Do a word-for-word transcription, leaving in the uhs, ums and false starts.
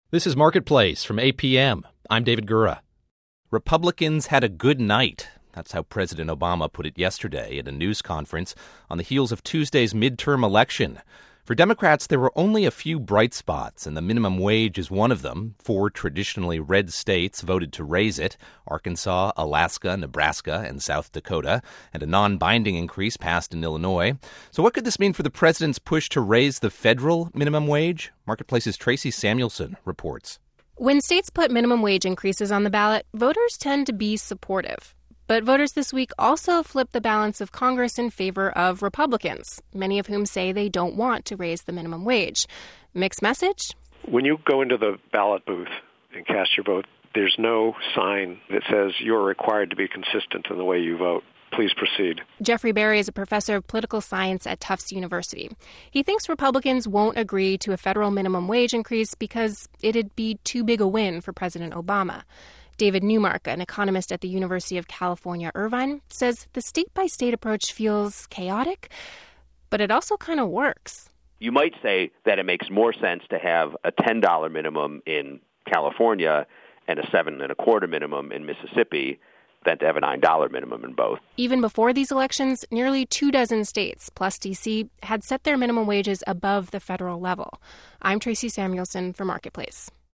This is Marketplace from A P M. I'm David Gura. Republicans had a good night. That's how President Obama put it yesterday at a news conference on the heels of Tuesday's midterm election. For Democrats, there were only a few bright spots, and the minimum wage is one of them. Four traditionally red states voted to raise it: Arkansas, Alaska, Nebraska, and South Dakota, and a non-binding increase passed in Illinois. So what could this mean for the president's push to raise the federal minimum wage? Marketplace's Tracy Samuelson reports. When states put minimum wage increases on the ballot, voters tend to be supportive. But voters this week also flipped the balance of Congress in favor of Republicans, many of whom say they don't want to raise the minimum wage. Mixed message? When you go into the ballot booth and cast your vote, there's no sign that says you're required to be consistent in the way you vote. Please proceed. Jeffrey Berry is a professor of political science at Tufts University. He thinks Republicans won't agree to a federal minimum wage increase because it'd be too big a win for President Obama. David Newmark, an economist at the University of California, Irvine, says the state-by-state approach feels chaotic, but it also kind of works. You might say that it makes more sense to have a ten dollars minimum in California and a seven and a quarter minimum in Mississippi than to have a nine dollars minimum in both. Even before these elections, nearly two dozen states, plus D C, had set their minimum wages above the federal level. I'm Tracy Samuelson for Marketplace.